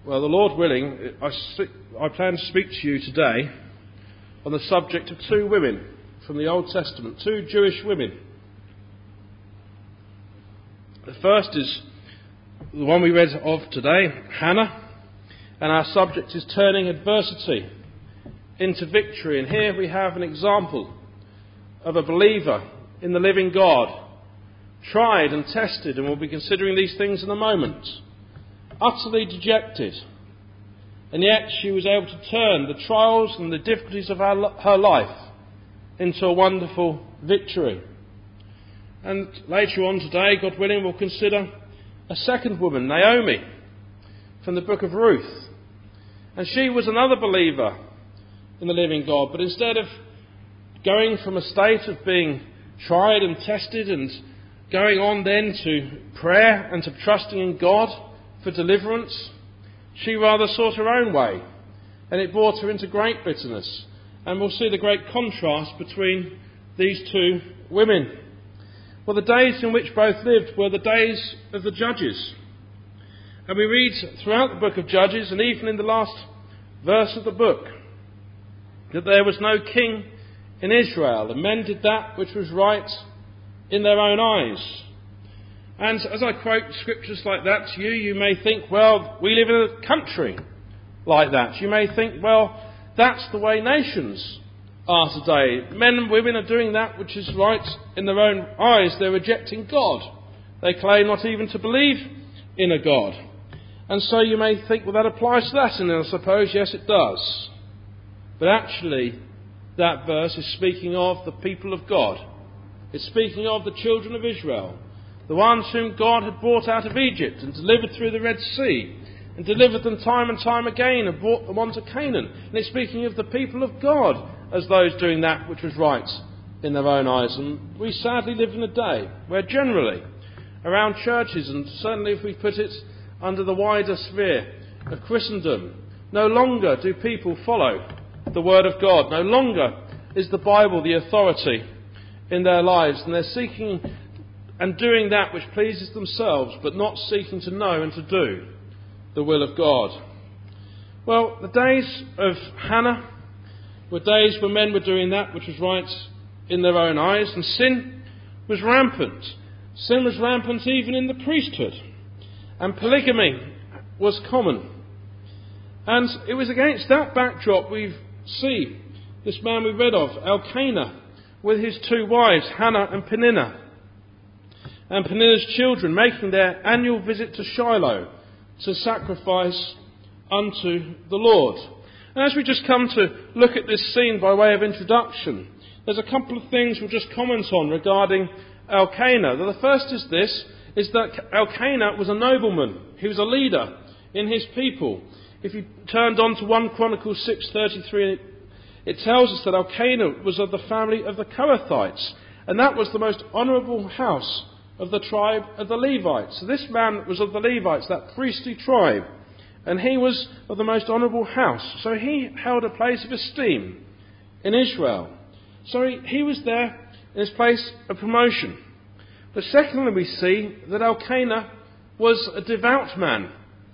Well, the Lord willing, I plan to speak to you today on the subject of two women from the Old Testament, two Jewish women. The first is the one we read of today, Hannah, and our subject is turning adversity into victory. And here we have an example of a believer in the living God, tried and tested, and we'll be considering these things in a moment, utterly dejected, and yet she was able to turn the trials and the difficulties of her life into a wonderful victory. And later on today, God willing, we'll consider a second woman, Naomi, from the book of Ruth. And she was another believer in the living God, but instead of going from a state of being tried and tested and going on then to prayer and to trusting in God for deliverance, she rather sought her own way, and it brought her into great bitterness. And we'll see the great contrast between these two women. Well, the days in which both lived were the days of the Judges. And we read throughout the book of Judges, and even in the last verse of the book, that there was no king in Israel, and men did that which was right in their own eyes. And as I quote scriptures like that to you, you may think, well, we live in a country like that. You may think, well, that's the way nations are today. Men and women are doing that which is right in their own eyes. They're rejecting God. They claim not even to believe in a God. And so you may think, well, that applies to that. And I suppose, yes, it does. But actually, that verse is speaking of the people of God. It's speaking of the children of Israel, the ones whom God had brought out of Egypt and delivered through the Red Sea, and delivered them time and time again and brought them onto Canaan. And it's speaking of the people of God as those doing that which was right in their own eyes. And we sadly live in a day where generally around churches, and certainly if we put it under the wider sphere of Christendom, no longer do people follow the Word of God. No longer is the Bible the authority in their lives, and they're seeking and doing that which pleases themselves, but not seeking to know and to do the will of God. Well, the days of Hannah were days when men were doing that which was right in their own eyes, and sin was rampant. Sin was rampant even in the priesthood, and polygamy was common. And it was against that backdrop we see this man we read of, Elkanah, with his two wives, Hannah and Peninnah, and Peninnah's children making their annual visit to Shiloh to sacrifice unto the Lord. And as we just come to look at this scene by way of introduction, there's a couple of things we'll just comment on regarding Elkanah. The first is this, is that Elkanah was a nobleman. He was a leader in his people. If you turned on to 1 Chronicles 6:33, it tells us that Elkanah was of the family of the Kohathites, and that was the most honourable house of the tribe of the Levites. So this man was of the Levites, that priestly tribe, and he was of the most honourable house. So he held a place of esteem in Israel. So he was there in his place of promotion. But secondly, we see that Elkanah was a devout man.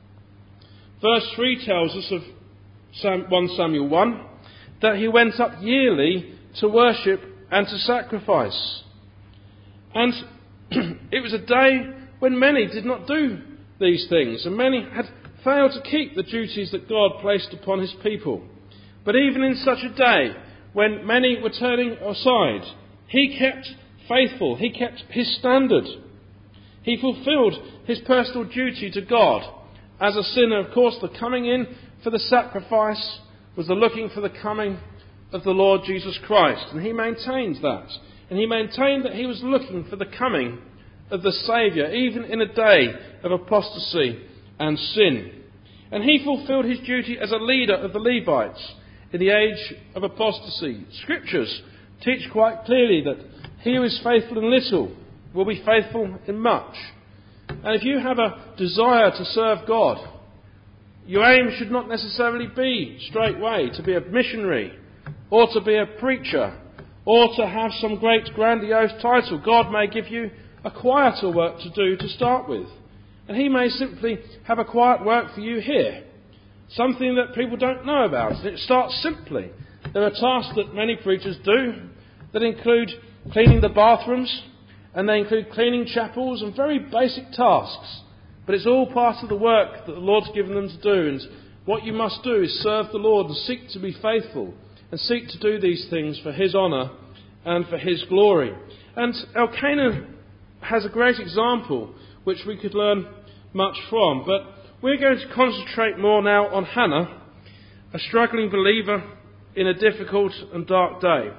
Verse 3 tells us of 1 Samuel 1 that he went up yearly to worship and to sacrifice. And it was a day when many did not do these things, and many had failed to keep the duties that God placed upon his people. But even in such a day, when many were turning aside, he kept faithful, he kept his standard. He fulfilled his personal duty to God. As a sinner, of course, the coming in for the sacrifice was the looking for the coming of the Lord Jesus Christ. And he maintained that. And he maintained that he was looking for the coming of the Saviour, even in a day of apostasy and sin. And he fulfilled his duty as a leader of the Levites in the age of apostasy. Scriptures teach quite clearly that he who is faithful in little will be faithful in much. And if you have a desire to serve God, your aim should not necessarily be straightway to be a missionary or to be a preacher or to have some great grandiose title. God may give you a quieter work to do to start with. And he may simply have a quiet work for you here something that people don't know about. And it starts simply. There are tasks that many preachers do that include cleaning the bathrooms, and they include cleaning chapels and very basic tasks. But it's all part of the work that the Lord's given them to do. And what you must do is serve the Lord and seek to be faithful and seek to do these things for His honour and for His glory. And Elkanah has a great example which we could learn much from. But we're going to concentrate more now on Hannah, a struggling believer in a difficult and dark day.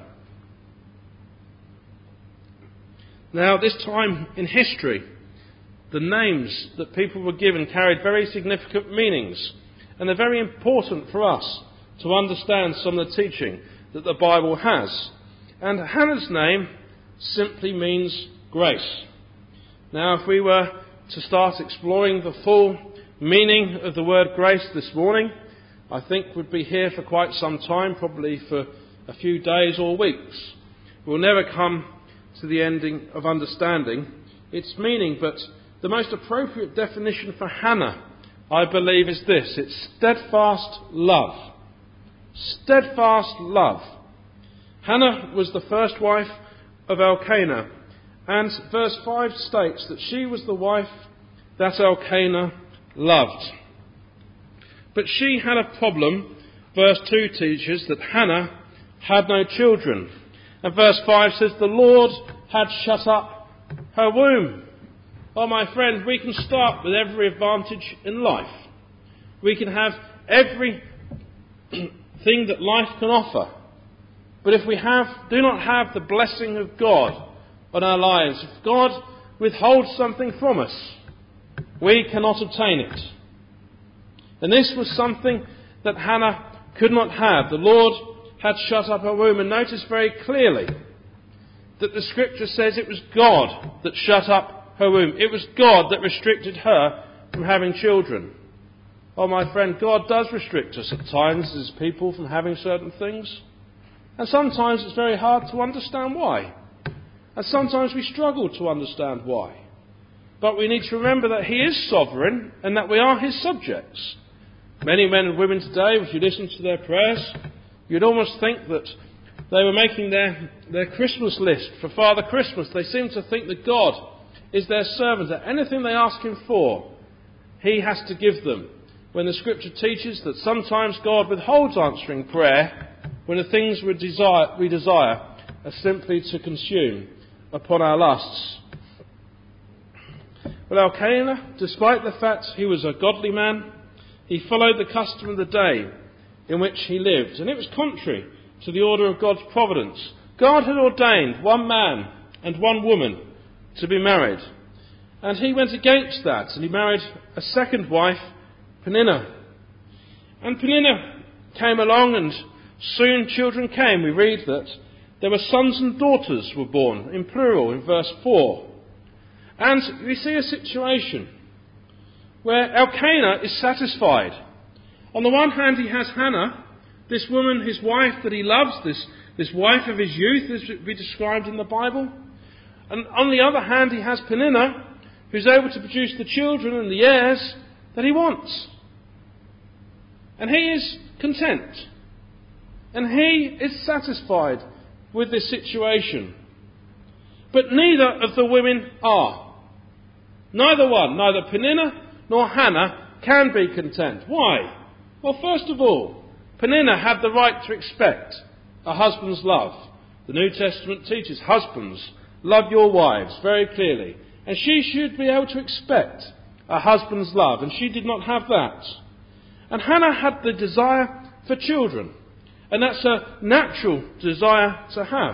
Now, this time in history, the names that people were given carried very significant meanings, and they're very important for us to understand some of the teaching that the Bible has. And Hannah's name simply means grace. Now, if we were to start exploring the full meaning of the word grace this morning, I think we'd be here for quite some time, probably for a few days or weeks. We'll never come to the ending of understanding its meaning, but the most appropriate definition for Hannah, I believe, is this. It's steadfast love. Steadfast love. Hannah was the first wife of Elkanah, and verse 5 states that she was the wife that Elkanah loved. But she had a problem. Verse 2 teaches that Hannah had no children. And verse 5 says the Lord had shut up her womb. Oh, my friend, we can start with every advantage in life. We can have every thing that life can offer. But if we do not have the blessing of God on our lives, if God withholds something from us, we cannot obtain it. And this was something that Hannah could not have. The Lord had shut up her womb. And notice very clearly that the Scripture says it was God that shut up her womb. It was God that restricted her from having children. Oh, my friend, God does restrict us at times as people from having certain things. And sometimes it's very hard to understand why. And sometimes we struggle to understand why. But we need to remember that He is sovereign and that we are His subjects. Many men and women today, if you listen to their prayers, you'd almost think that they were making their Christmas list for Father Christmas. They seem to think that God is their servant, that anything they ask Him for, He has to give them. When the Scripture teaches that sometimes God withholds answering prayer when the things we desire are simply to consume upon our lusts. Well, Elkanah, despite the fact he was a godly man, he followed the custom of the day in which he lived, and it was contrary to the order of God's providence. God had ordained one man and one woman to be married, and he went against that, and he married a second wife, Peninnah. And Peninnah came along, and soon children came. We read that there were sons and daughters were born, in plural, in verse 4. And we see a situation where Elkanah is satisfied. On the one hand, he has Hannah, this woman, his wife that he loves, this wife of his youth, as we described in the Bible. And on the other hand, he has Peninnah, who's able to produce the children and the heirs that he wants. And he is content. And he is satisfied with this situation. But neither of the women are. Neither one, neither Peninnah nor Hannah, can be content. Why? Well, first of all, Peninnah had the right to expect a husband's love. The New Testament teaches husbands, love your wives very clearly. And she should be able to expect a husband's love, and she did not have that. And Hannah had the desire for children, and that's a natural desire to have.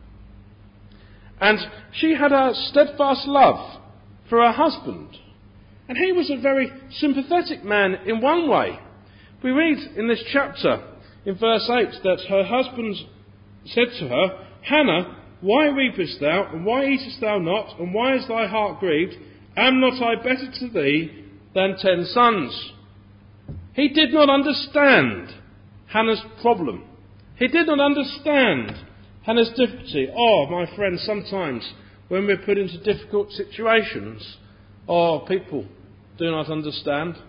And she had a steadfast love for her husband. And he was a very sympathetic man in one way. We read in this chapter, in verse 8, that her husband said to her, Hannah, why weepest thou, and why eatest thou not, and why is thy heart grieved? Am not I better to thee than 10 sons? He did not understand Hannah's problem. He did not understand Hannah's difficulty. Oh, my friends, sometimes when we're put into difficult situations, people do not understand.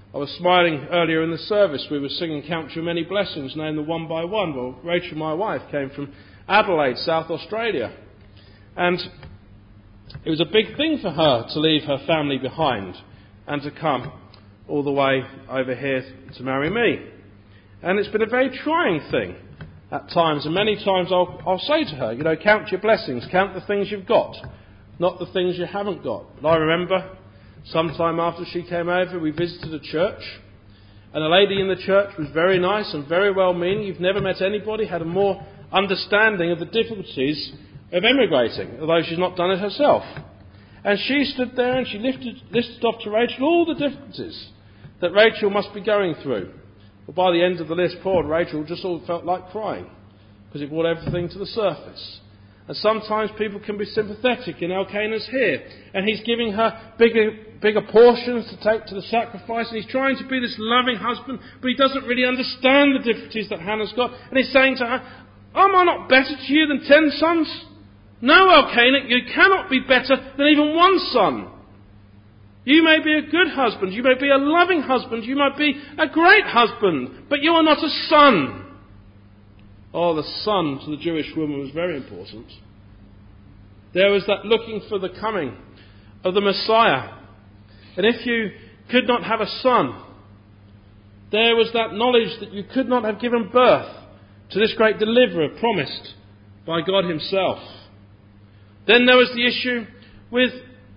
I was smiling earlier in the service. We were singing Count Your Many Blessings, name them one by one. Well, Rachel, my wife, came from Adelaide, South Australia. And it was a big thing for her to leave her family behind and to come all the way over here to marry me. And it's been a very trying thing at times. And many times I'll say to her, count your blessings, count the things you've got, not the things you haven't got. But I remember sometime after she came over, we visited a church. And a lady in the church was very nice and very well-meaning. You've never met anybody had a more understanding of the difficulties of emigrating, although she's not done it herself. And she stood there and she listed off to Rachel all the difficulties that Rachel must be going through. But by the end of the list, poor Rachel just all felt like crying because it brought everything to the surface. And sometimes people can be sympathetic, and Elkanah's here, and he's giving her bigger portions to take to the sacrifice, and he's trying to be this loving husband, but he doesn't really understand the difficulties that Hannah's got. And he's saying to her, am I not better to you than 10 sons? No, Elkanah, you cannot be better than even one son. You may be a good husband, you may be a loving husband, you might be a great husband, but you are not a son. Oh, the son to the Jewish woman was very important. There was that looking for the coming of the Messiah. And if you could not have a son, there was that knowledge that you could not have given birth to this great deliverer promised by God himself. Then there was the issue with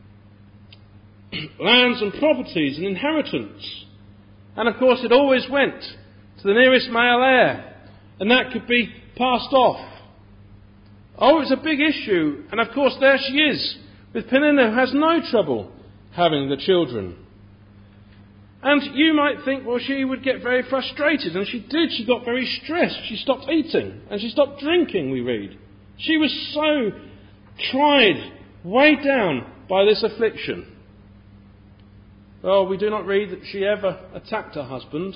lands and properties and inheritance. And of course it always went to the nearest male heir. And that could be passed off. Oh, it's a big issue. And of course there she is, with Peninnah, who has no trouble having the children. And you might think, well, she would get very frustrated. And she did. She got very stressed. She stopped eating. And she stopped drinking, we read. She was so tried, weighed down by this affliction. Well, we do not read that she ever attacked her husband.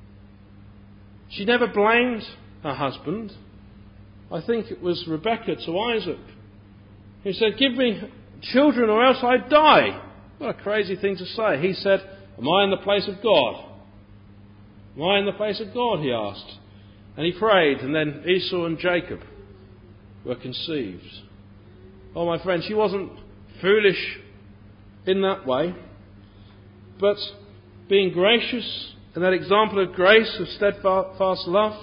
She never blamed her husband. I think it was Rebekah to Isaac who said, give me children or else I die. What a crazy thing to say. He said, am I in the place of God? Am I in the place of God, he asked. And he prayed, and then Esau and Jacob were conceived. Oh, my friend, she wasn't foolish in that way, but being gracious, and that example of grace, of steadfast love,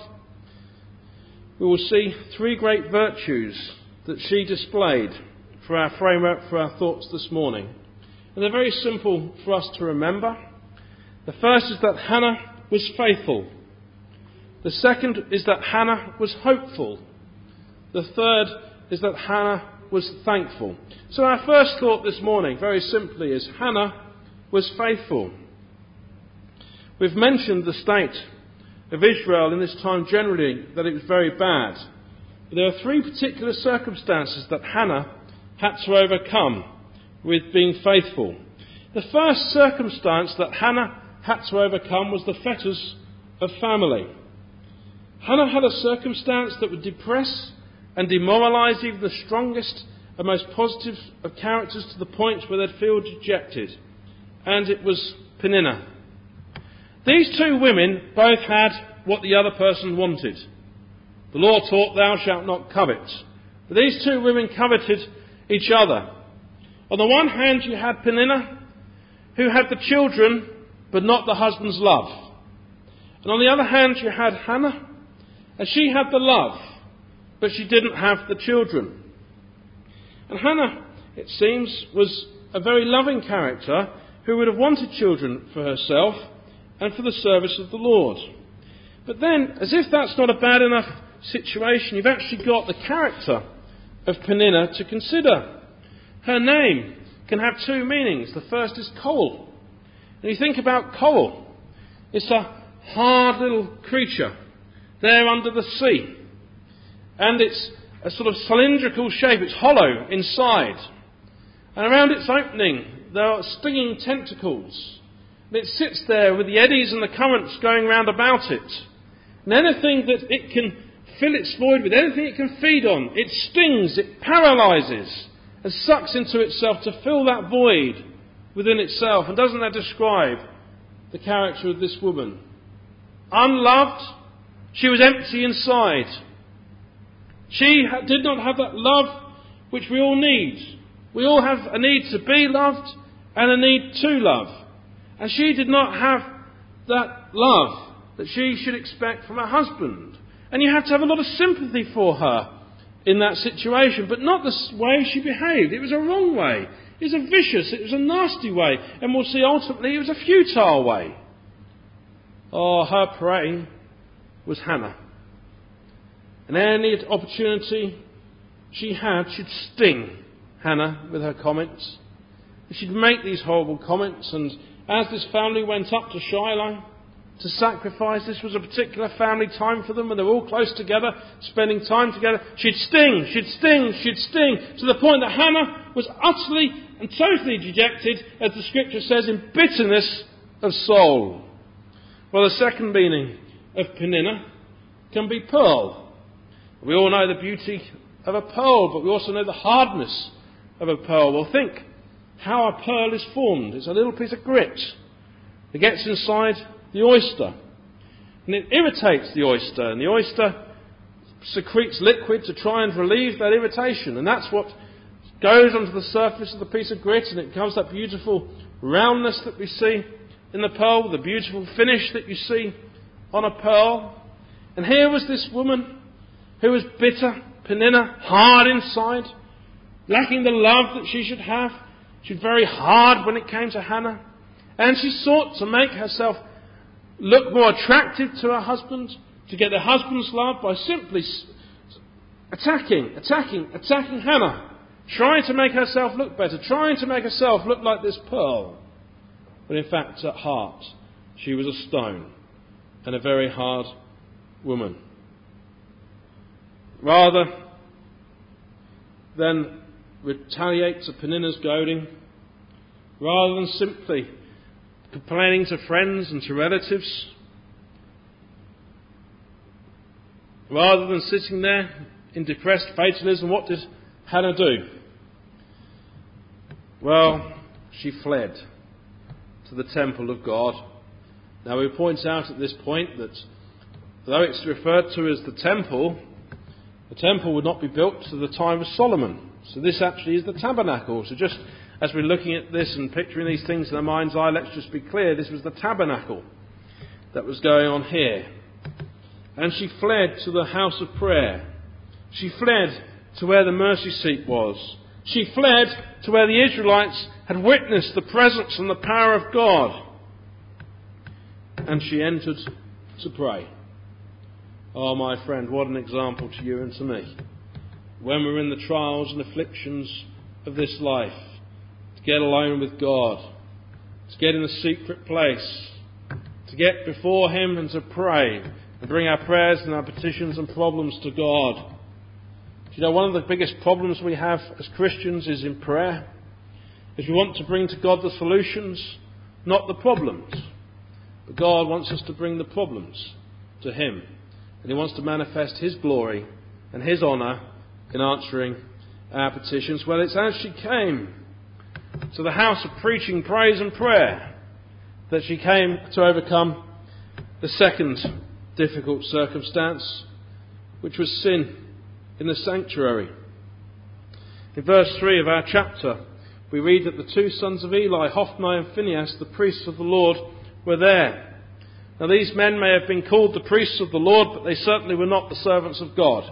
we will see 3 great virtues that she displayed for our framework, for our thoughts this morning. And they're very simple for us to remember. The first is that Hannah was faithful. The second is that Hannah was hopeful. The third is that Hannah was thankful. So our first thought this morning, very simply, is Hannah was faithful. We've mentioned the state of Israel in this time generally, that it was very bad. But there are 3 particular circumstances that Hannah had to overcome with being faithful. The first circumstance that Hannah had to overcome was the fetters of family. Hannah had a circumstance that would depress and demoralise even the strongest and most positive of characters to the point where they'd feel dejected. And it was Peninnah. These 2 women both had what the other person wanted. The law taught, thou shalt not covet. But these 2 women coveted each other. On the one hand, you had Peninnah, who had the children, but not the husband's love. And on the other hand, you had Hannah, and she had the love, but she didn't have the children. And Hannah, it seems, was a very loving character who would have wanted children for herself and for the service of the Lord. But then, as if that's not a bad enough situation, you've actually got the character of Peninnah to consider. Her name can have 2 meanings. The first is coal. And you think about coal. It's a hard little creature there under the sea. And it's a sort of cylindrical shape. It's hollow inside. And around its opening there are stinging tentacles. And it sits there with the eddies and the currents going round about it. And anything that it can fill its void with, anything it can feed on, it stings, it paralyses, and sucks into itself to fill that void within itself. And doesn't that describe the character of this woman. Unloved, she was empty inside. She did not have that love which we all need. We all have a need to be loved and a need to love. And she did not have that love that she should expect from her husband. And you have to have a lot of sympathy for her in that situation, but not the way she behaved. It was a wrong way. It was a vicious, it was a nasty way. And we'll see ultimately it was a futile way. Oh, her prey was Hannah. And any opportunity she had, she'd sting Hannah with her comments. She'd make these horrible comments, and as this family went up to Shiloh to sacrifice, this was a particular family time for them, and they were all close together, spending time together. She'd sting, to the point that Hannah was utterly and totally dejected, as the scripture says, in bitterness of soul. Well, the second meaning of Peninnah can be pearl. We all know the beauty of a pearl, but we also know the hardness of a pearl. Well, think how a pearl is formed. It's a little piece of grit that gets inside the oyster, and it irritates the oyster, and the oyster secretes liquid to try and relieve that irritation, and that's what goes onto the surface of the piece of grit, and it becomes that beautiful roundness that we see in the pearl, the beautiful finish that you see on a pearl. And here was this woman who was bitter, Peninnah, hard inside, lacking the love that she should have. She was very hard when it came to Hannah, and she sought to make herself look more attractive to her husband, to get her husband's love by simply attacking Hannah, trying to make herself look better, trying to make herself look like this pearl. But in fact, at heart, she was a stone and a very hard woman. Rather than retaliate to Peninnah's goading, rather than simply complaining to friends and to relatives, rather than sitting there in depressed fatalism, what did Hannah do? Well, she fled to the temple of God. Now we point out at this point that though it's referred to as the temple would not be built to the time of Solomon. So this actually is the tabernacle. So just as we're looking at this and picturing these things in our mind's eye, let's just be clear, this was the tabernacle that was going on here. And she fled to the house of prayer. She fled to where the mercy seat was. She fled to where the Israelites had witnessed the presence and the power of God. And she entered to pray. Oh, my friend, what an example to you and to me. When we're in the trials and afflictions of this life, to get alone with God, to get in a secret place, to get before Him and to pray, and bring our prayers and our petitions and problems to God. Do you know, one of the biggest problems we have as Christians is in prayer, is we want to bring to God the solutions, not the problems. But God wants us to bring the problems to Him. And He wants to manifest His glory and His honour in answering our petitions. Well, it's as she came to the house of preaching, praise and prayer that she came to overcome the second difficult circumstance, which was sin in the sanctuary. In verse 3 of our chapter, we read that the two sons of Eli, Hophni and Phinehas, the priests of the Lord, were there. Now these men may have been called the priests of the Lord, but they certainly were not the servants of God.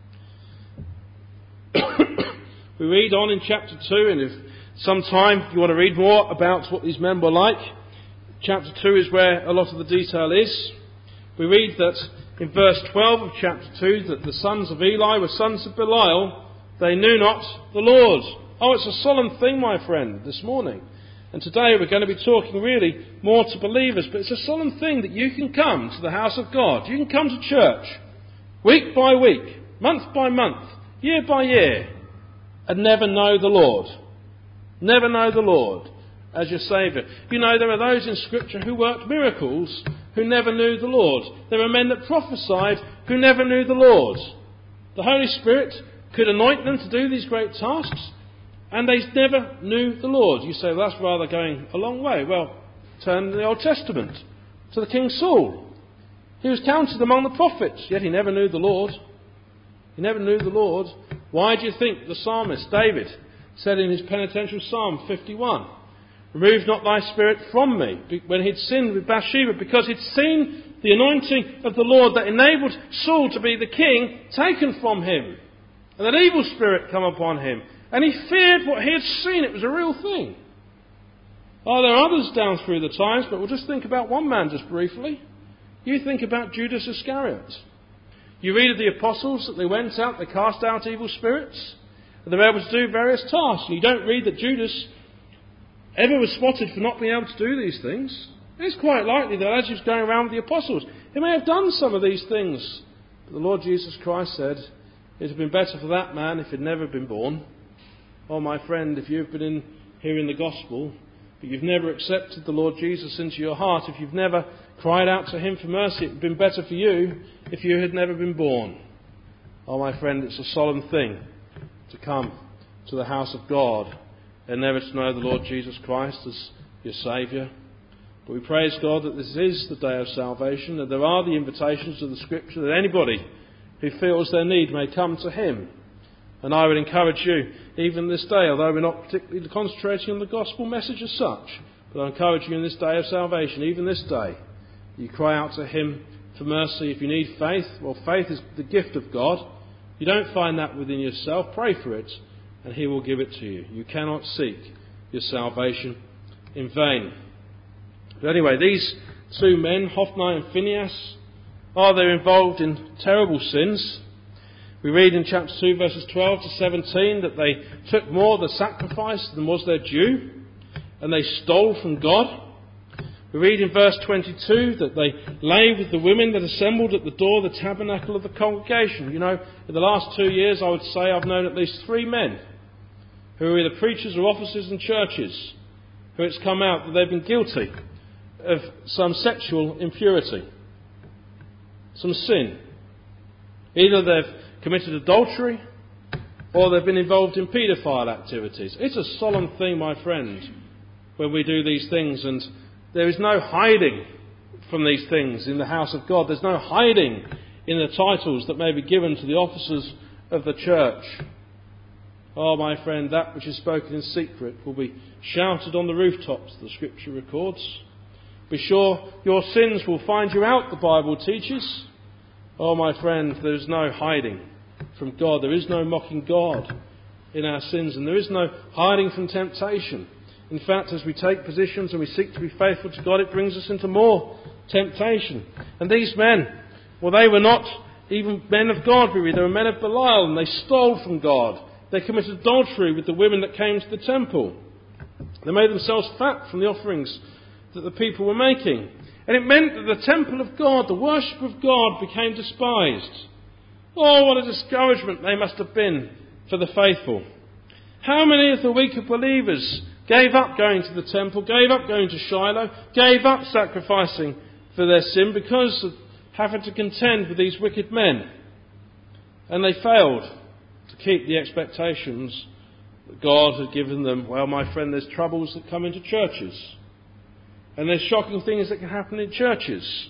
We read on in chapter 2, and if sometime you want to read more about what these men were like, chapter 2 is where a lot of the detail is. We read that in verse 12 of chapter 2 that the sons of Eli were sons of Belial. They knew not the Lord. Oh, it's a solemn thing, my friend, this morning. And today we're going to be talking really more to believers, but it's a solemn thing that you can come to the house of God. You can come to church week by week, month by month, year by year, and never know the Lord. Never know the Lord as your Saviour. You know, there are those in Scripture who worked miracles who never knew the Lord. There are men that prophesied who never knew the Lord. The Holy Spirit could anoint them to do these great tasks, and they never knew the Lord. You say, well, that's rather going a long way. Well, turn to the Old Testament, to the King Saul. He was counted among the prophets, yet he never knew the Lord. He never knew the Lord. Why do you think the psalmist David said in his penitential Psalm 51, "Remove not thy spirit from me," when he'd sinned with Bathsheba, because he'd seen the anointing of the Lord that enabled Saul to be the king taken from him, and that evil spirit come upon him, and he feared what he had seen. It was a real thing. Oh, there are others down through the times, but we'll just think about one man just briefly. You think about Judas Iscariot. You read of the apostles that they went out, they cast out evil spirits, and they were able to do various tasks. And you don't read that Judas ever was spotted for not being able to do these things. It's quite likely that as he was going around with the apostles, he may have done some of these things. But the Lord Jesus Christ said, it would have been better for that man if he'd never been born. Oh, my friend, if you've been hearing the gospel, but you've never accepted the Lord Jesus into your heart, if you've never cried out to him for mercy, it would have been better for you if you had never been born. Oh, my friend, it's a solemn thing to come to the house of God and never to know the Lord Jesus Christ as your Saviour. But we praise God that this is the day of salvation, and there are the invitations of the Scripture that anybody who feels their need may come to him. And I would encourage you, even this day, although we're not particularly concentrating on the gospel message as such, but I encourage you in this day of salvation, even this day, you cry out to him for mercy. If you need faith, well, faith is the gift of God. You don't find that within yourself, pray for it, and he will give it to you. You cannot seek your salvation in vain. But anyway, these two men, Hophni and Phinehas, they're involved in terrible sins. We read in chapter 2, verses 12 to 17, that they took more of the sacrifice than was their due, and they stole from God. We read in verse 22 that they lay with the women that assembled at the door of the tabernacle of the congregation. You know, in the last 2 years, I would say I've known at least 3 men who are either preachers or officers in churches who it's come out that they've been guilty of some sexual impurity, some sin. Either they've committed adultery or they've been involved in paedophile activities. It's a solemn thing, my friend, when we do these things, and there is no hiding from these things in the house of God. There's no hiding in the titles that may be given to the officers of the church. Oh, my friend, that which is spoken in secret will be shouted on the rooftops, the Scripture records. Be sure your sins will find you out, the Bible teaches. Oh, my friend, there is no hiding from God. There is no mocking God in our sins, and there is no hiding from temptation. In fact, as we take positions and we seek to be faithful to God, it brings us into more temptation. And these men, well, they were not even men of God, we read. They were men of Belial, and they stole from God. They committed adultery with the women that came to the temple. They made themselves fat from the offerings that the people were making. And it meant that the temple of God, the worship of God, became despised. Oh, what a discouragement they must have been for the faithful. How many of the weaker believers gave up going to the temple, gave up going to Shiloh, gave up sacrificing for their sin because of having to contend with these wicked men? And they failed to keep the expectations that God had given them. Well, my friend, there's troubles that come into churches. And there's shocking things that can happen in churches.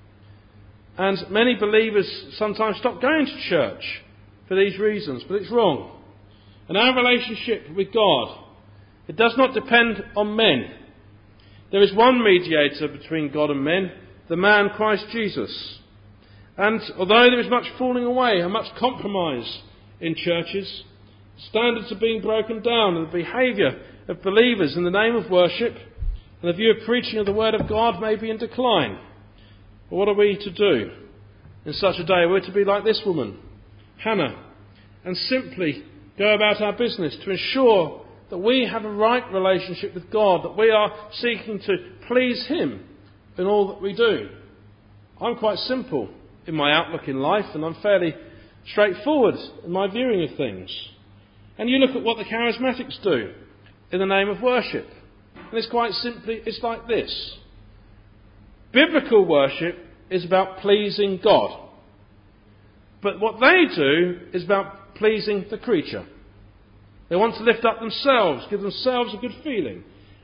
And many believers sometimes stop going to church for these reasons, but it's wrong. And our relationship with God, it does not depend on men. There is one mediator between God and men, the man Christ Jesus. And although there is much falling away and much compromise in churches, standards are being broken down, and the behaviour of believers in the name of worship and the view of preaching of the Word of God may be in decline. But what are we to do in such a day? We're to be like this woman, Hannah, and simply go about our business to ensure that we have a right relationship with God, that we are seeking to please Him in all that we do. I'm quite simple in my outlook in life, and I'm fairly straightforward in my viewing of things. And you look at what the charismatics do in the name of worship. And it's quite simply, it's like this. Biblical worship is about pleasing God. But what they do is about pleasing the creature. They want to lift up themselves, give themselves a good feeling.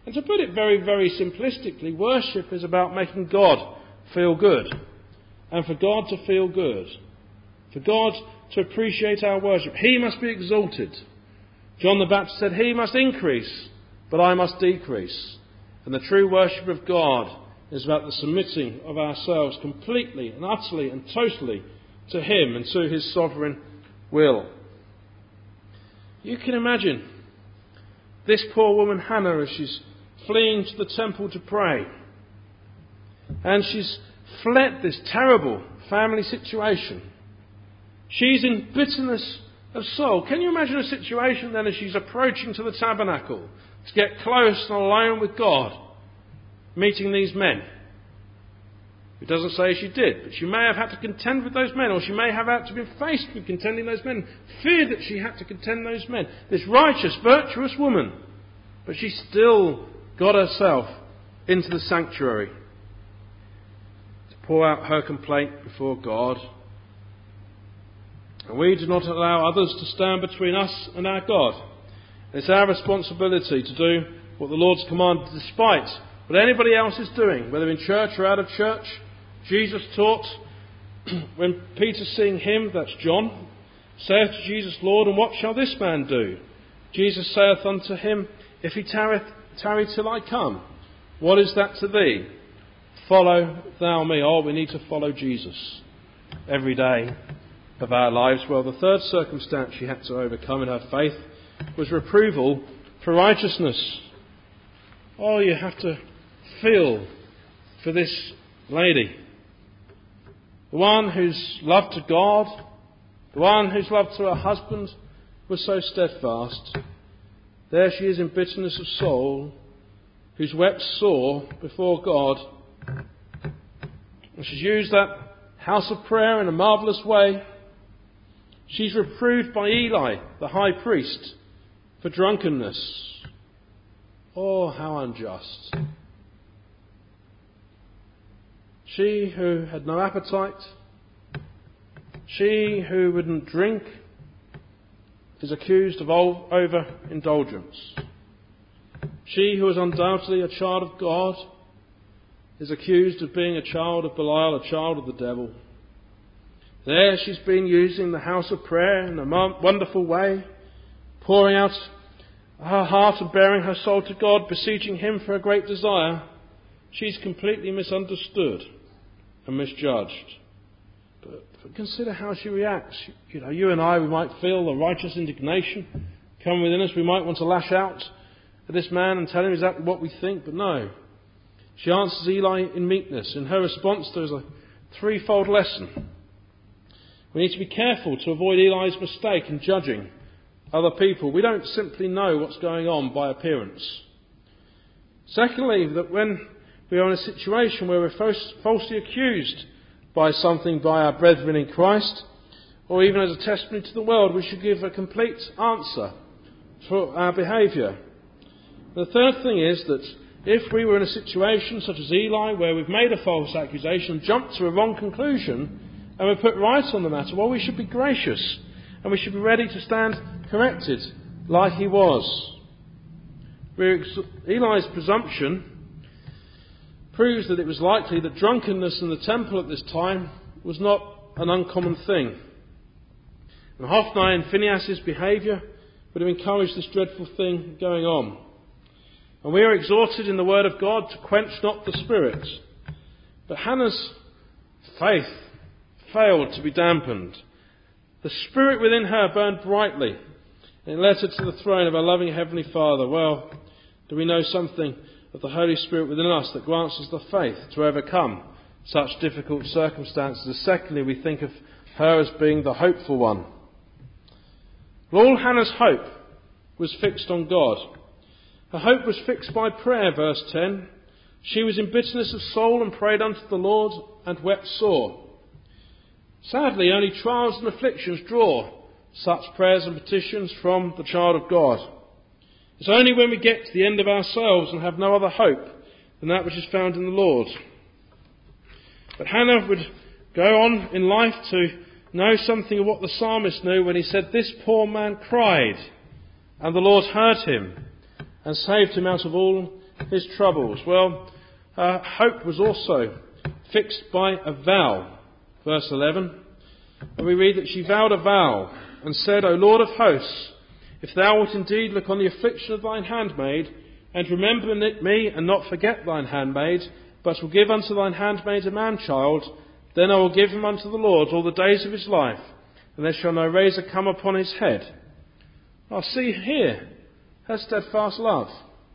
And to put it very, very simplistically, worship is about making God feel good. And for God to feel good. For God to appreciate our worship. He must be exalted. John the Baptist said, He must increase, but I must decrease. And the true worship of God is about the submitting of ourselves completely and utterly and totally to Him and to His sovereign will. You can imagine this poor woman Hannah as she's fleeing to the temple to pray. And she's fled this terrible family situation. She's in bitterness of soul. Can you imagine a situation then as she's approaching to the tabernacle to get close and alone with God, meeting these men? It doesn't say she did, but she may have had to contend with those men, or she may have had to be faced with contending those men, feared that she had to contend those men. This righteous, virtuous woman, but she still got herself into the sanctuary to pour out her complaint before God. And we do not allow others to stand between us and our God. It's our responsibility to do what the Lord's commanded despite what anybody else is doing, whether in church or out of church. Jesus taught when Peter seeing him, that's John, saith to Jesus, Lord, and what shall this man do? Jesus saith unto him, if he tarry till I come, what is that to thee? Follow thou me. Oh, we need to follow Jesus every day of our lives. Well, the third circumstance she had to overcome in her faith was reproval for righteousness. Oh, you have to feel for this lady. The one whose love to God, the one whose love to her husband was so steadfast. There she is in bitterness of soul, who's wept sore before God. And she's used that house of prayer in a marvellous way. She's reproved by Eli, the high priest, for drunkenness. Oh, how unjust. She who had no appetite, she who wouldn't drink, is accused of overindulgence. She who is undoubtedly a child of God is accused of being a child of Belial, a child of the devil. There she's been using the house of prayer in a wonderful way, pouring out her heart and bearing her soul to God, beseeching Him for a great desire. She's completely misunderstood and misjudged. But consider how she reacts. You and I, we might feel the righteous indignation come within us. We might want to lash out at this man and tell him exactly what we think, but no. She answers Eli in meekness. In her response, there's a threefold lesson. We need to be careful to avoid Eli's mistake in judging other people. We don't simply know what's going on by appearance. Secondly, that when we are in a situation where we're falsely accused by something by our brethren in Christ, or even as a testimony to the world, we should give a complete answer for our behaviour. The third thing is that if we were in a situation such as Eli, where we've made a false accusation, jumped to a wrong conclusion, and we're put right on the matter, well, we should be gracious, and we should be ready to stand corrected like he was. Eli's presumption proves that it was likely that drunkenness in the temple at this time was not an uncommon thing. And Hophni and Phinehas' behaviour would have encouraged this dreadful thing going on. And we are exhorted in the Word of God to quench not the Spirit. But Hannah's faith failed to be dampened. The Spirit within her burned brightly, and it led her to the throne of our loving Heavenly Father. Well, do we know something of the Holy Spirit within us that grants us the faith to overcome such difficult circumstances? Secondly, we think of her as being the hopeful one. All Hannah's hope was fixed on God. Her hope was fixed by prayer, verse 10. She was in bitterness of soul and prayed unto the Lord and wept sore. Sadly, only trials and afflictions draw such prayers and petitions from the child of God. It's only when we get to the end of ourselves and have no other hope than that which is found in the Lord. But Hannah would go on in life to know something of what the psalmist knew when he said, this poor man cried, and the Lord heard him and saved him out of all his troubles? Well, hope was also fixed by a vow. Verse 11, and we read that she vowed a vow and said, O Lord of hosts, if thou wilt indeed look on the affliction of thine handmaid, and remember me, and not forget thine handmaid, but will give unto thine handmaid a man-child, then I will give him unto the Lord all the days of his life, and there shall no razor come upon his head. I see here her steadfast love.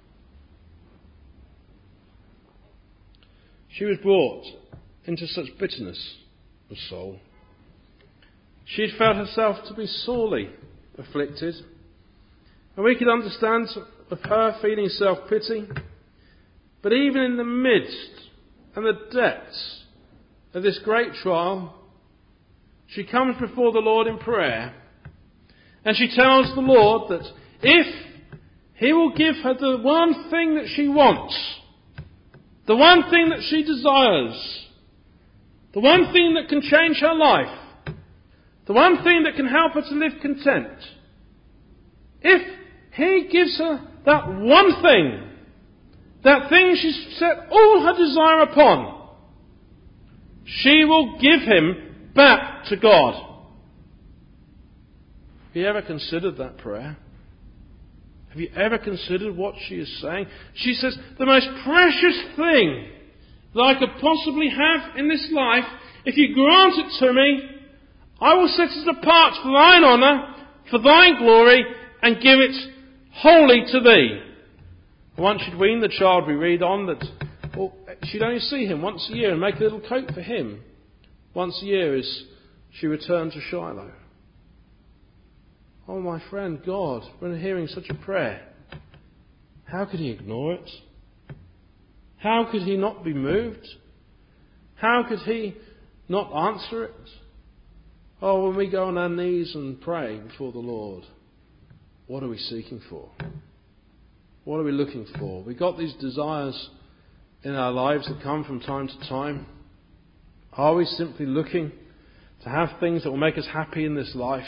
She was brought into such bitterness of soul. She had felt herself to be sorely afflicted. And we could understand of her feeling self-pity. But even in the midst and the depths of this great trial, she comes before the Lord in prayer. And she tells the Lord that if he will give her the one thing that she wants, the one thing that she desires, the one thing that can change her life, the one thing that can help her to live content, if he gives her that one thing, that thing she's set all her desire upon, she will give him back to God. Have you ever considered that prayer? Have you ever considered what she is saying? She says, the most precious thing that I could possibly have in this life, if you grant it to me, I will set it apart for thine honour, for thine glory, and give it wholly to thee. Once she'd weaned the child, we read on that she'd only see him once a year and make a little coat for him once a year as she returned to Shiloh. Oh, my friend, God, when hearing such a prayer, how could he ignore it? How could he not be moved? How could he not answer it? Oh, when we go on our knees and pray before the Lord, what are we seeking for? What are we looking for? We've got these desires in our lives that come from time to time. Are we simply looking to have things that will make us happy in this life?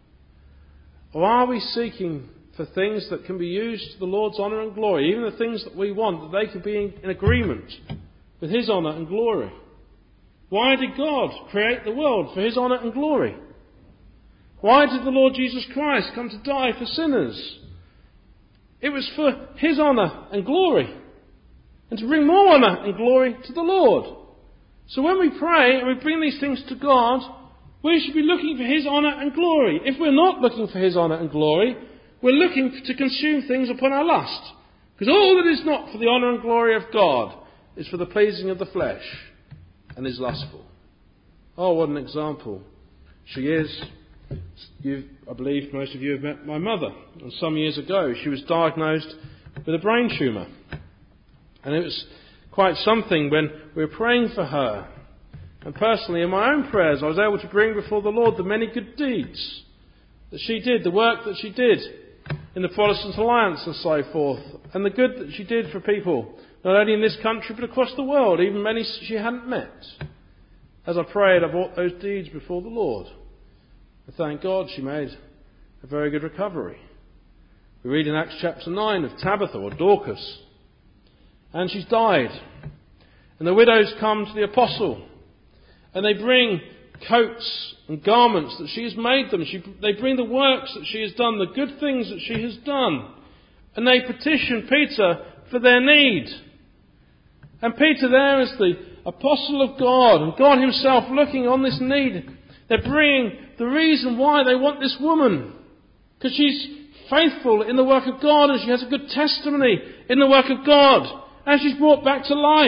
Or are we seeking for things that can be used to the Lord's honour and glory, even the things that we want, that they can be in agreement with his honour and glory? Why did God create the world? For his honour and glory. Why did the Lord Jesus Christ come to die for sinners? It was for his honour and glory, and to bring more honour and glory to the Lord. So when we pray and we bring these things to God, we should be looking for his honour and glory. If we're not looking for his honour and glory, we're looking to consume things upon our lust. Because all that is not for the honour and glory of God is for the pleasing of the flesh and is lustful. Oh, what an example she is. I believe most of you have met my mother. And some years ago she was diagnosed with a brain tumour. And it was quite something when we were praying for her. And personally, in my own prayers, I was able to bring before the Lord the many good deeds that she did, the work that she did in the Protestant Alliance and so forth, and the good that she did for people, not only in this country but across the world, even many she hadn't met. As I prayed, I brought those deeds before the Lord. And thank God she made a very good recovery. We read in Acts chapter 9 of Tabitha, or Dorcas, and she's died. And the widows come to the apostle, and they bring coats and garments that she has made them. They bring the works that she has done, the good things that she has done. And they petition Peter for their need. And Peter there is the apostle of God, and God himself looking on this need. They're bringing the reason why they want this woman. Because she's faithful in the work of God, and she has a good testimony in the work of God. And she's brought back to life.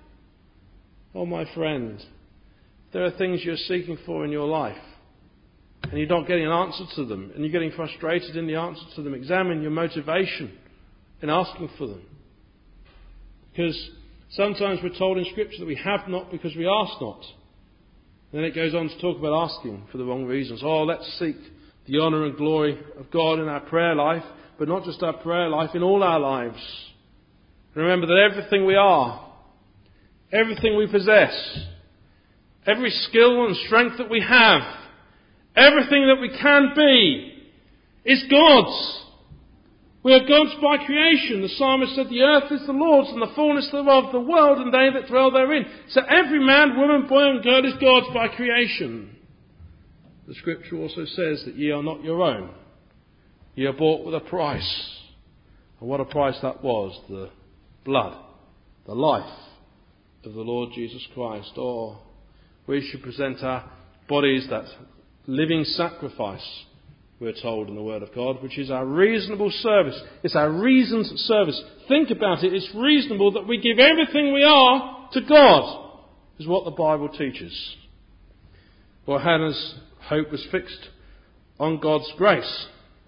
Oh, my friend, there are things you're seeking for in your life, and you're not getting an answer to them, and you're getting frustrated in the answer to them. Examine your motivation in asking for them. Because sometimes we're told in Scripture that we have not because we ask not. And then it goes on to talk about asking for the wrong reasons. Oh, let's seek the honour and glory of God in our prayer life, but not just our prayer life, in all our lives. And remember that everything we are, everything we possess, every skill and strength that we have, everything that we can be, is God's. We are God's by creation. The psalmist said, the earth is the Lord's and the fullness thereof, the world and they that dwell therein. So every man, woman, boy and girl is God's by creation. The scripture also says that ye are not your own. Ye are bought with a price. And what a price that was. The blood, the life of the Lord Jesus Christ. Oh, we should present our bodies that living sacrifice, we're told in the Word of God, which is our reasonable service. It's our reasoned service. Think about it. It's reasonable that we give everything we are to God, is what the Bible teaches. Well, Hannah's hope was fixed on God's grace.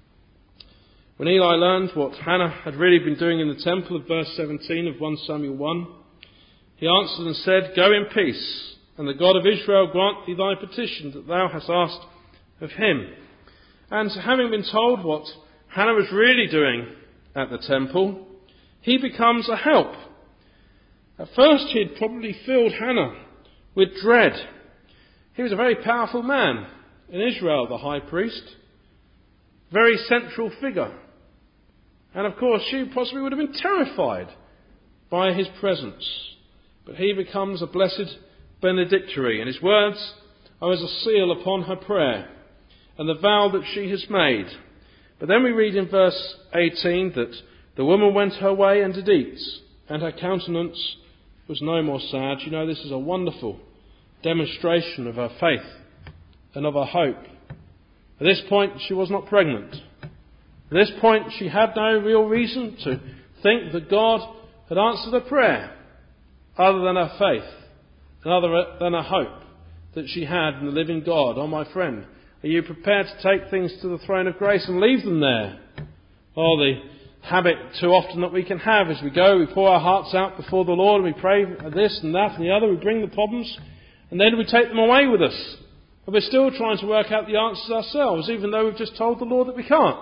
When Eli learned what Hannah had really been doing in the temple of verse 17 of 1 Samuel 1, he answered and said, Go in peace, and the God of Israel grant thee thy petition that thou hast asked of him. And having been told what Hannah was really doing at the temple, he becomes a help. At first he had probably filled Hannah with dread. He was a very powerful man in Israel, the high priest. Very central figure. And of course she possibly would have been terrified by his presence. But he becomes a blessed benedictory, and his words are as a seal upon her prayer and the vow that she has made. But then we read in verse 18 that the woman went her way and did eat, and her countenance was no more sad. You know, this is a wonderful demonstration of her faith and of her hope. At this point, she was not pregnant. At this point, she had no real reason to think that God had answered her prayer, other than her faith, and other than her hope that she had in the living God. Oh, my friend, are you prepared to take things to the throne of grace and leave them there? Oh, the habit too often that we can have as we go, we pour our hearts out before the Lord and we pray this and that and the other, we bring the problems, and then we take them away with us. But we're still trying to work out the answers ourselves, even though we've just told the Lord that we can't.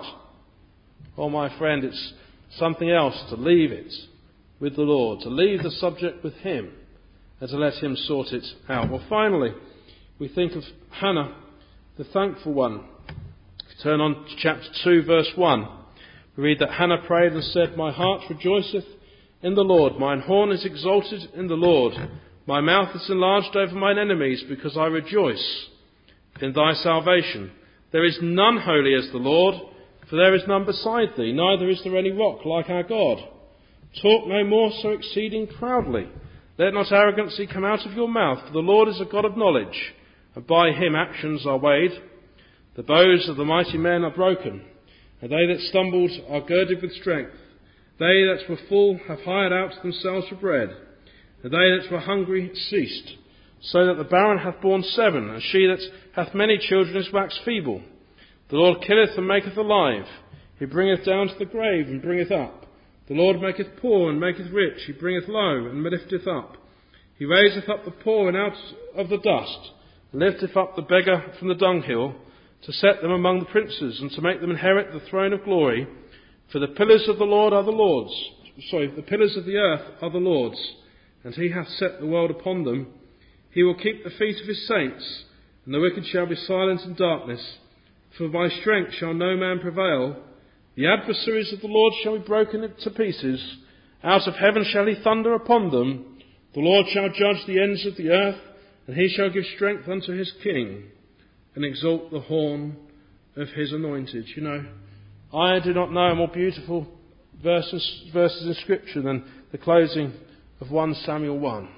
Oh, my friend, it's something else to leave it with the Lord, to leave the subject with Him, and to let Him sort it out. Well, finally, we think of Hannah, the thankful one. If you turn on to chapter 2, verse 1, we read that Hannah prayed and said, My heart rejoiceth in the Lord, mine horn is exalted in the Lord, my mouth is enlarged over mine enemies, because I rejoice in thy salvation. There is none holy as the Lord, for there is none beside thee, neither is there any rock like our God. Talk no more so exceeding proudly. Let not arrogancy come out of your mouth, for the Lord is a God of knowledge, and by him actions are weighed. The bows of the mighty men are broken, and they that stumbled are girded with strength. They that were full have hired out themselves for bread, and they that were hungry ceased. So that the barren hath borne 7, and she that hath many children is waxed feeble. The Lord killeth and maketh alive. He bringeth down to the grave and bringeth up. The Lord maketh poor and maketh rich. He bringeth low and lifteth up. He raiseth up the poor and out of the dust, and lifteth up the beggar from the dunghill, to set them among the princes, and to make them inherit the throne of glory. For the pillars of the Lord are the Lord's. The pillars of the earth are the Lord's, and he hath set the world upon them. He will keep the feet of his saints, and the wicked shall be silent in darkness. For by strength shall no man prevail. The adversaries of the Lord shall be broken to pieces. Out of heaven shall he thunder upon them. The Lord shall judge the ends of the earth, and he shall give strength unto his king, and exalt the horn of his anointed. You know, I do not know a more beautiful verses in Scripture than the closing of 1 Samuel 1.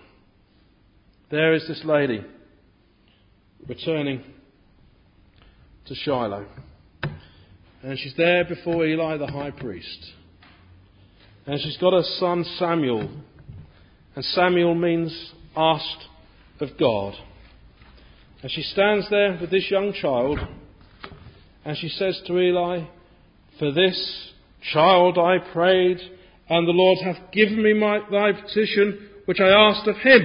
There is this lady returning to Shiloh, and she's there before Eli the high priest, and she's got her son Samuel, and Samuel means asked of God. And she stands there with this young child, and she says to Eli, For this child I prayed, and the Lord hath given me thy petition, which I asked of him.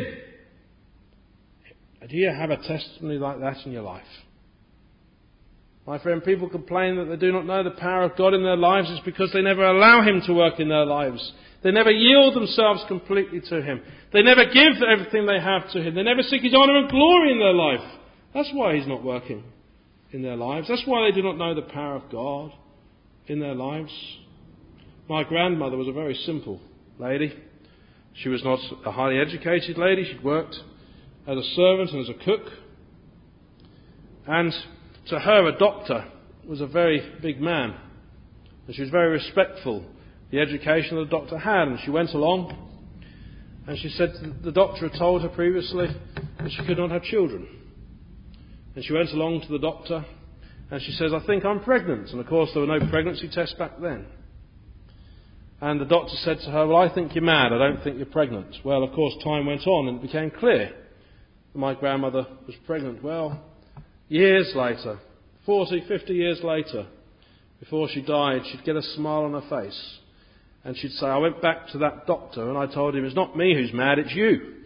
Do you have a testimony like that in your life? My friend, people complain that they do not know the power of God in their lives. It's because they never allow Him to work in their lives. They never yield themselves completely to Him. They never give everything they have to Him. They never seek His honour and glory in their life. That's why He's not working in their lives. That's why they do not know the power of God in their lives. My grandmother was a very simple lady. She was not a highly educated lady. She'd worked as a servant and as a cook. And to her, a doctor was a very big man. And she was very respectful of the education that the doctor had. And she went along and she said the doctor had told her previously that she could not have children. And she went along to the doctor and she says, I think I'm pregnant. And of course there were no pregnancy tests back then. And the doctor said to her, well, I think you're mad. I don't think you're pregnant. Well, of course, time went on and it became clear that my grandmother was pregnant. Well, years later, 40, 50 years later, before she died, she'd get a smile on her face. And she'd say, I went back to that doctor and I told him, it's not me who's mad, it's you.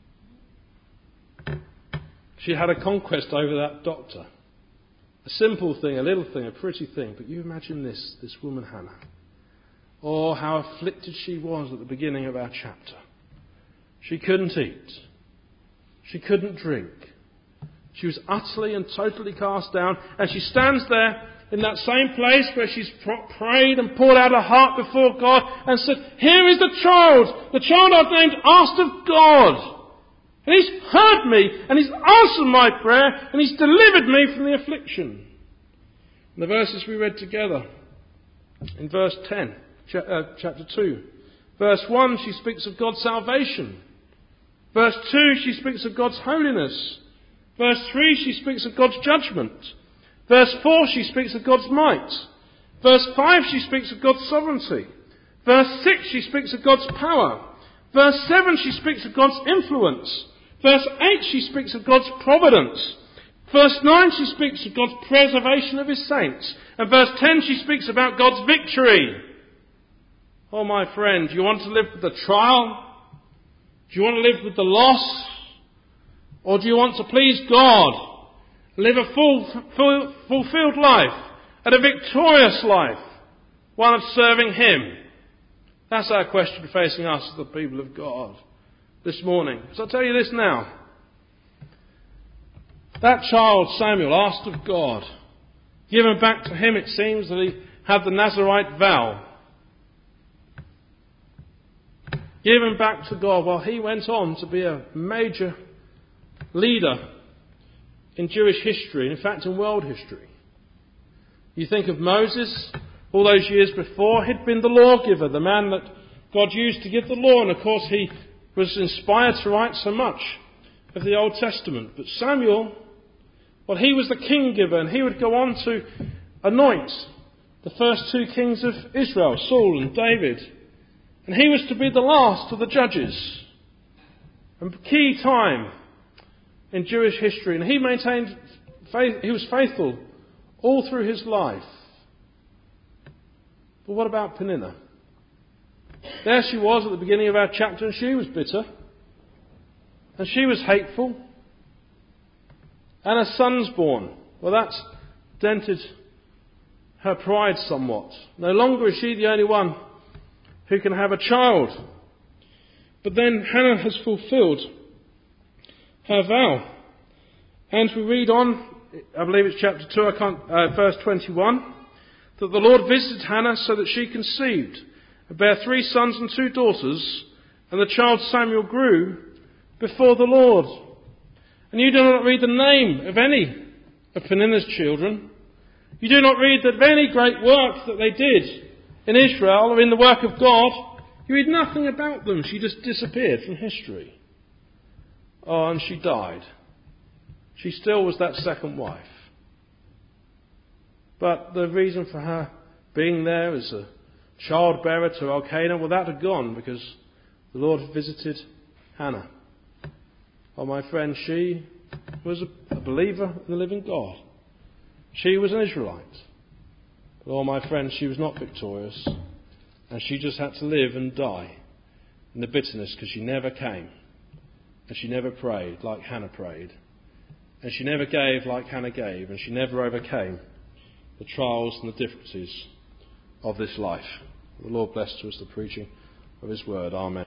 She had a conquest over that doctor. A simple thing, a little thing, a pretty thing. But you imagine this woman Hannah. Oh, how afflicted she was at the beginning of our chapter. She couldn't eat. She couldn't drink. She was utterly and totally cast down. And she stands there in that same place where she's prayed and poured out her heart before God and said, here is the child I've named, asked of God. And He's heard me and He's answered my prayer and He's delivered me from the affliction. And the verses we read together in verse 10. Chapter 2. Verse 1, she speaks of God's salvation. Verse 2, she speaks of God's holiness. Verse 3, she speaks of God's judgment. Verse 4, she speaks of God's might. Verse 5, she speaks of God's sovereignty. Verse 6, she speaks of God's power. Verse 7, she speaks of God's influence. Verse 8, she speaks of God's providence. Verse 9, she speaks of God's preservation of His saints. And verse 10, she speaks about God's victory. Oh, my friend, do you want to live with the trial? Do you want to live with the loss? Or do you want to please God? Live a fulfilled life, and a victorious life, one of serving Him? That's our question facing us, the people of God, this morning. So I'll tell you this now. That child, Samuel, asked of God, given back to him, it seems that he had the Nazirite vow. Given back to God, while he went on to be a major leader in Jewish history, and in fact in world history. You think of Moses, all those years before, he'd been the lawgiver, the man that God used to give the law, and of course he was inspired to write so much of the Old Testament. But Samuel, well, he was the king giver, and he would go on to anoint the first two kings of Israel, Saul and David. And he was to be the last of the judges. A key time in Jewish history. And he maintained faith, he was faithful all through his life. But what about Peninnah? There she was at the beginning of our chapter, and she was bitter. And she was hateful. And her son's born. Well, that's dented her pride somewhat. No longer is she the only one who can have a child. But then Hannah has fulfilled her vow. And we read on, I believe it's chapter 2, verse 21, that the Lord visited Hannah so that she conceived and bare 3 sons and 2 daughters, and the child Samuel grew before the Lord. And you do not read the name of any of Peninnah's children. You do not read of any great work that they did in Israel or in the work of God. You read nothing about them. She just disappeared from history. Oh, and she died. She still was that second wife. But the reason for her being there as a childbearer to Elkanah, well, that had gone because the Lord had visited Hannah. Oh, my friend, she was a believer in the living God. She was an Israelite. But, oh, my friend, she was not victorious. And she just had to live and die in the bitterness because she never came. And she never prayed like Hannah prayed. And she never gave like Hannah gave. And she never overcame the trials and the difficulties of this life. The Lord bless to us the preaching of His word. Amen.